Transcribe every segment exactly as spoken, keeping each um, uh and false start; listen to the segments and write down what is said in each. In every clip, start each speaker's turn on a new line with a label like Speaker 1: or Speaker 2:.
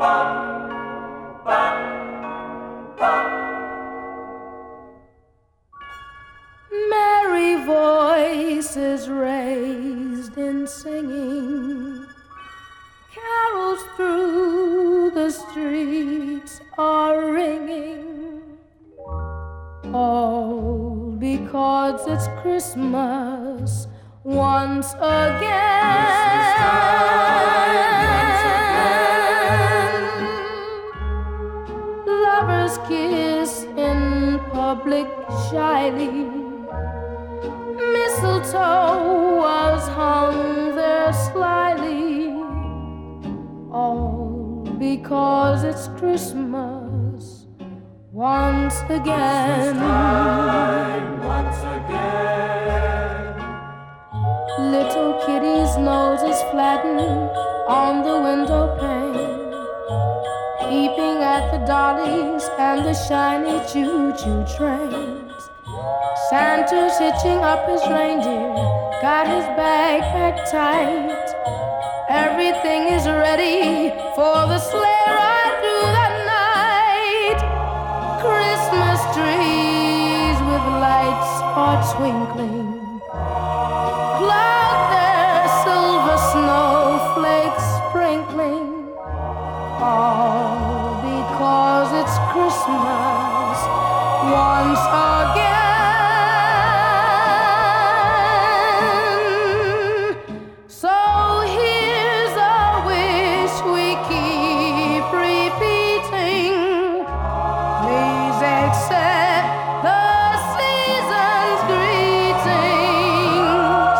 Speaker 1: Merry voices raised in singing, carols through the streets are ringing, all because it's Christmas once again. Lovers kiss in public shyly, mistletoe was hung there slyly, all because it's Christmas once again.
Speaker 2: Time once again.
Speaker 1: Little kitty's nose is flattened on the window pane, peeping at the dollies and the shiny choo-choo trains. Santa's hitching up his reindeer, got his bag packed tight. Everything is ready for the sleigh ride through the night. Christmas trees with lights are twinkling, cloud their silver snowflakes sprinkling, all because it's Christmas once again. So here's a wish we keep repeating, please accept the season's greetings,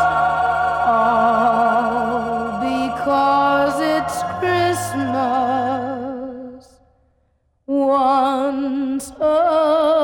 Speaker 1: all because it's Christmas once again.